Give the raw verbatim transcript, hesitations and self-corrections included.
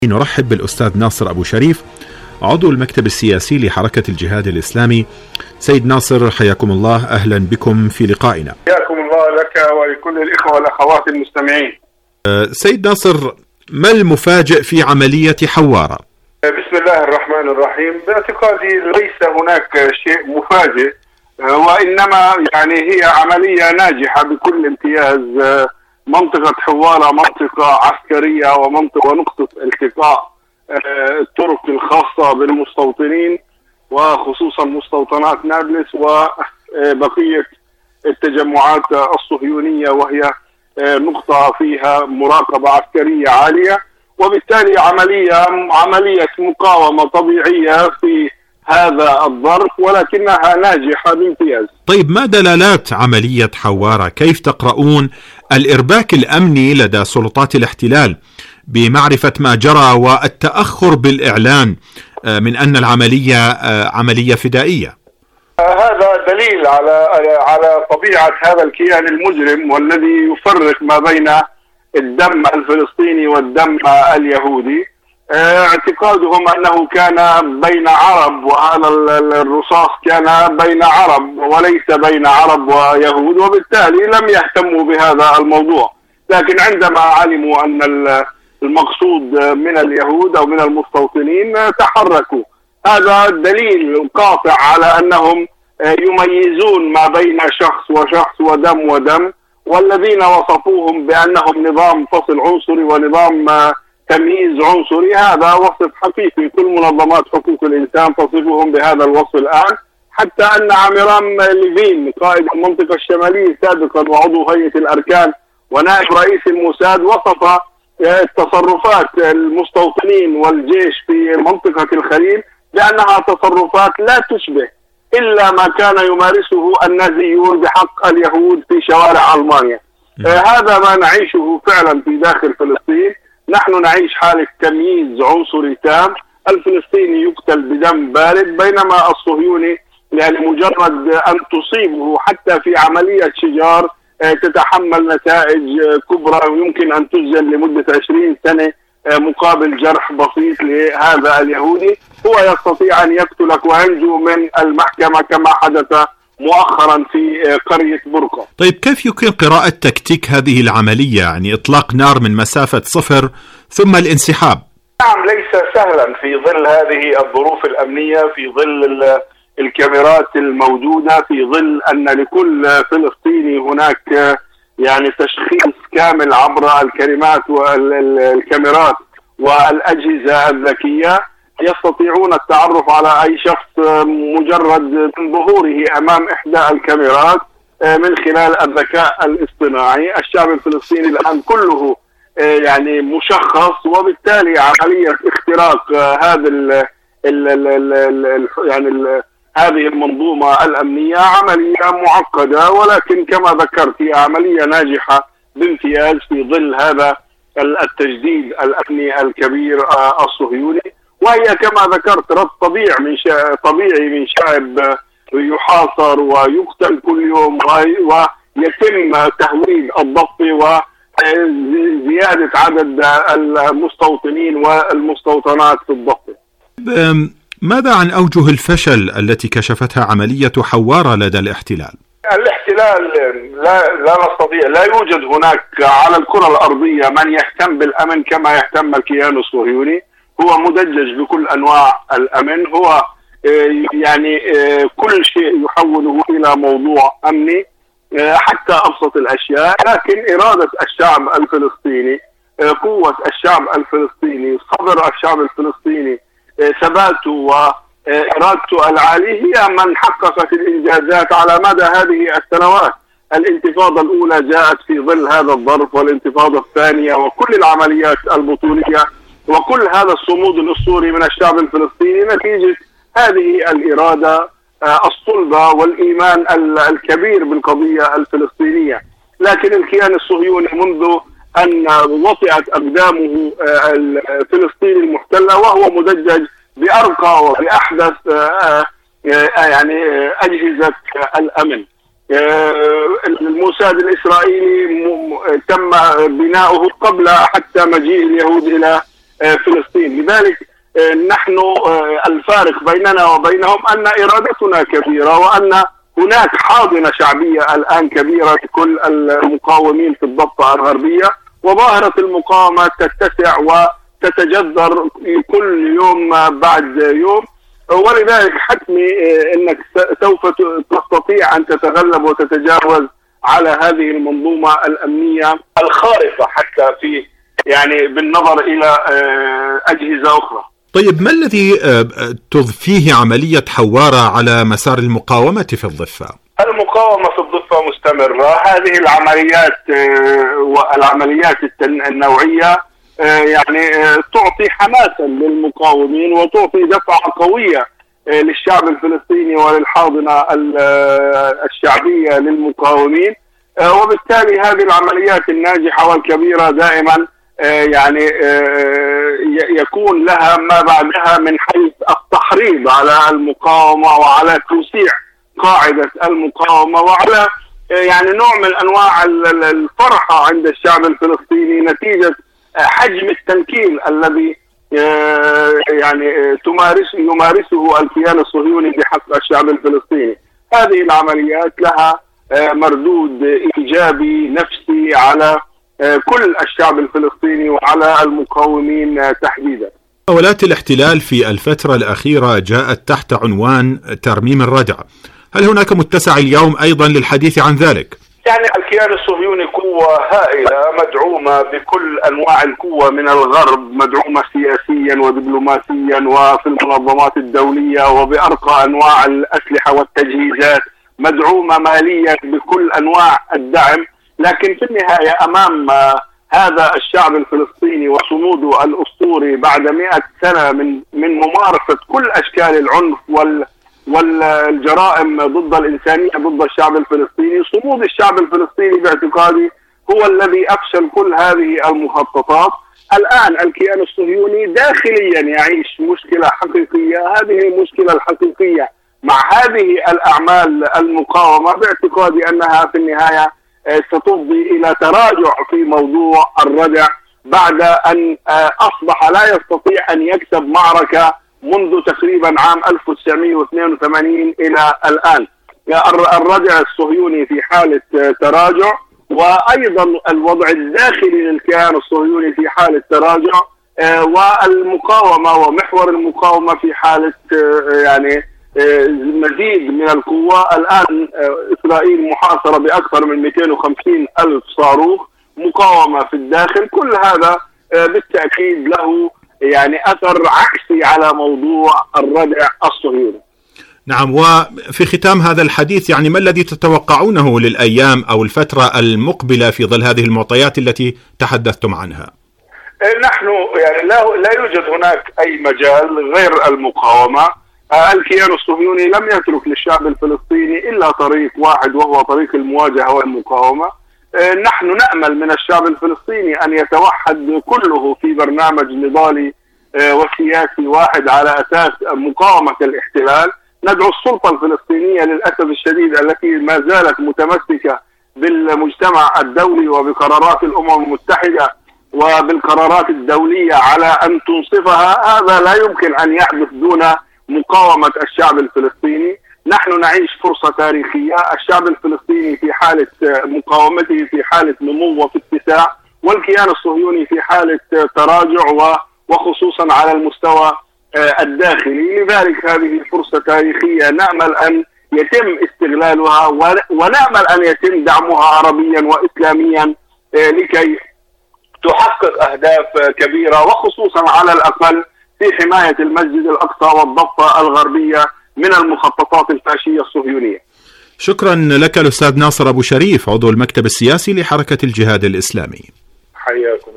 نرحب بالأستاذ ناصر أبو شريف، عضو المكتب السياسي لحركة الجهاد الإسلامي. سيد ناصر، حياكم الله، أهلا بكم في لقائنا. حياكم الله لك ولكل الإخوة والأخوات المستمعين. سيد ناصر، ما المفاجئ في عملية حوارة؟ بسم الله الرحمن الرحيم. باعتقادي ليس هناك شيء مفاجئ، وإنما يعني هي عملية ناجحة بكل امتياز. منطقة حوارة منطقة عسكرية ومنطقة ونقطة التقاء الطرق الخاصة بالمستوطنين، وخصوصا مستوطنات نابلس وبقية التجمعات الصهيونية، وهي نقطة فيها مراقبة عسكرية عالية، وبالتالي عملية عملية مقاومة طبيعية في هذا الظرف، ولكنها ناجحة بامتياز. طيب، ما دلالات عملية حوارة؟ كيف تقرؤون الإرباك الأمني لدى سلطات الاحتلال بمعرفة ما جرى والتأخر بالإعلان من أن العملية عملية فدائية؟ هذا دليل على على طبيعة هذا الكيان المجرم، والذي يفرق ما بين الدم الفلسطيني والدم اليهودي. اعتقادهم أنه كان بين عرب، وهذا الرصاص كان بين عرب وليس بين عرب ويهود، وبالتالي لم يهتموا بهذا الموضوع. لكن عندما علموا أن المقصود من اليهود أو من المستوطنين تحركوا. هذا دليل قاطع على أنهم يميزون ما بين شخص وشخص ودم ودم، والذين وصفوهم بأنهم نظام فصل عنصري ونظام تمييز عنصري هذا وصف حقيقي. كل منظمات حقوق الإنسان تصفهم بهذا الوصف الآن، حتى أن عمران ليفين قائد المنطقة الشمالية سابقا وعضو هيئة الأركان ونائب رئيس الموساد وصف تصرفات المستوطنين والجيش في منطقة الخليل بأنها تصرفات لا تشبه إلا ما كان يمارسه النازيون بحق اليهود في شوارع ألمانيا. آه هذا ما نعيشه فعلا في داخل فلسطين. نحن نعيش حالة تمييز عنصري تام. الفلسطيني يقتل بدم بارد، بينما الصهيوني يعني مجرد أن تصيبه حتى في عملية شجار آه تتحمل نتائج آه كبرى، ويمكن أن تسجن لمدة عشرين سنة آه مقابل جرح بسيط لهذا اليهودي. هو يستطيع أن يقتلك وينجو من المحكمة كما حدث مؤخرا في قرية برقة. طيب، كيف يمكن قراءة تكتيك هذه العملية؟ يعني إطلاق نار من مسافة صفر ثم الانسحاب. نعم، ليس سهلا في ظل هذه الظروف الأمنية، في ظل الكاميرات الموجودة، في ظل أن لكل فلسطيني هناك يعني تشخيص كامل عبر الكلمات والكاميرات والأجهزة الذكية. يستطيعون التعرف على أي شخص مجرد من ظهوره أمام إحدى الكاميرات من خلال الذكاء الاصطناعي. الشعب الفلسطيني الآن كله يعني مشخص، وبالتالي عملية اختراق هذا ال ال ال ال يعني ال هذه المنظومة الأمنية عملية معقدة، ولكن كما ذكرت هي عملية ناجحة بامتياز في ظل هذا التجديد الأمني الكبير الصهيوني. وهي كما ذكرت رد طبيعي من شا... طبيعي من شعب يحاصر ويقتل كل يوم، ويتم تهويد الضفة وزيادة عدد المستوطنين والمستوطنات في الضفة. ماذا عن أوجه الفشل التي كشفتها عملية حوارة لدى الاحتلال؟ الاحتلال لا, لا نستطيع، لا يوجد هناك على الكرة الأرضية من يهتم بالأمن كما يهتم الكيان الصهيوني. هو مدجج بكل أنواع الأمن. هو يعني كل شيء يحوله إلى موضوع أمني حتى أبسط الأشياء. لكن إرادة الشعب الفلسطيني، قوة الشعب الفلسطيني، صبر الشعب الفلسطيني، ثباته وإرادته العالية هي من حققت الإنجازات على مدى هذه السنوات. الانتفاضة الأولى جاءت في ظل هذا الظرف، والانتفاضة الثانية وكل العمليات البطولية وكل هذا الصمود الأسطوري من الشعب الفلسطيني نتيجة هذه الإرادة الصلبة والإيمان الكبير بالقضية الفلسطينية. لكن الكيان الصهيوني منذ أن وطئت أقدامه فلسطين المحتلة وهو مدجج بأرقى وبأحدث يعني أجهزة الأمن. الموساد الإسرائيلي تم بناؤه قبل حتى مجيء اليهود إلى فلسطين. لذلك نحن الفارق بيننا وبينهم أن إرادتنا كبيرة، وأن هناك حاضنة شعبية الآن كبيرة لكل المقاومين في الضفة الغربية، وظاهرة المقاومة تتسع وتتجذر كل يوم بعد يوم، ولذلك حتمي أنك سوف تستطيع أن تتغلب وتتجاوز على هذه المنظومة الأمنية الخارقة حتى في يعني بالنظر إلى أجهزة أخرى. طيب، ما الذي تضفيه عملية حوارة على مسار المقاومة في الضفة؟ المقاومة في الضفة مستمرة. هذه العمليات والعمليات النوعية يعني تعطي حماسا للمقاومين وتعطي دفعة قوية للشعب الفلسطيني وللحاضنة الشعبية للمقاومين، وبالتالي هذه العمليات الناجحة والكبيرة دائما يعني يكون لها ما بعدها من حيث التحريض على المقاومة وعلى توسيع قاعدة المقاومة وعلى يعني نوع من أنواع الفرحة عند الشعب الفلسطيني نتيجة حجم التنكيل الذي يعني تمارس يمارسه الكيان الصهيوني بحق الشعب الفلسطيني. هذه العمليات لها مردود إيجابي نفسي على كل الشعب الفلسطيني وعلى المقاومين تحديدا. محاولات الاحتلال في الفترة الأخيرة جاءت تحت عنوان ترميم الردع، هل هناك متسع اليوم أيضا للحديث عن ذلك؟ يعني الكيان الصهيوني قوة هائلة مدعومة بكل أنواع القوة من الغرب، مدعومة سياسيا ودبلوماسيا وفي المنظمات الدولية وبأرقى أنواع الأسلحة والتجهيزات، مدعومة ماليا بكل أنواع الدعم، لكن في النهاية أمام هذا الشعب الفلسطيني وصموده الأسطوري بعد مئة سنة من من ممارسة كل أشكال العنف وال والجرائم ضد الإنسانية ضد الشعب الفلسطيني، صمود الشعب الفلسطيني باعتقادي هو الذي أفشل كل هذه المخططات. الآن الكيان الصهيوني داخليا يعيش مشكلة حقيقية، هذه المشكلة الحقيقية مع هذه الأعمال المقاومة باعتقادي أنها في النهاية ستفضي إلى تراجع في موضوع الردع بعد أن أصبح لا يستطيع أن يكسب معركة منذ تقريبا عام ألف وتسعمئة واثنين وثمانين إلى الآن. الردع الصهيوني في حالة تراجع، وأيضا الوضع الداخلي للكيان الصهيوني في حالة تراجع، والمقاومة ومحور المقاومة في حالة يعني مزيد من القوة. الآن إسرائيل محاصرة بأكثر من مئتين وخمسين ألف صاروخ، مقاومة في الداخل، كل هذا بالتأكيد له يعني أثر عكسي على موضوع الردع الصهيوني. نعم، وفي ختام هذا الحديث يعني ما الذي تتوقعونه للأيام أو الفترة المقبلة في ظل هذه المعطيات التي تحدثتم عنها؟ نحن يعني لا, لا يوجد هناك أي مجال غير المقاومة. الكيان الصهيوني لم يترك للشعب الفلسطيني إلا طريق واحد وهو طريق المواجهة والمقاومة. نحن نأمل من الشعب الفلسطيني أن يتوحد كله في برنامج نضالي وسياسي واحد على أساس مقاومة الاحتلال. ندعو السلطة الفلسطينية للأسف الشديد التي ما زالت متمسكة بالمجتمع الدولي وبقرارات الأمم المتحدة وبالقرارات الدولية على أن تنصفها. هذا لا يمكن أن يحدث دون مقاومة الشعب الفلسطيني. نحن نعيش فرصة تاريخية، الشعب الفلسطيني في حالة مقاومته في حالة نمو وفي اتساع، والكيان الصهيوني في حالة تراجع وخصوصا على المستوى الداخلي. لذلك هذه فرصة تاريخية نأمل أن يتم استغلالها ونأمل أن يتم دعمها عربيا وإسلاميا لكي تحقق أهداف كبيرة، وخصوصا على الأقل في حماية المسجد الأقصى والضفة الغربية من المخططات الفاشية الصهيونية. شكرا لك الأستاذ ناصر أبو شريف، عضو المكتب السياسي لحركة الجهاد الإسلامي. حياكم.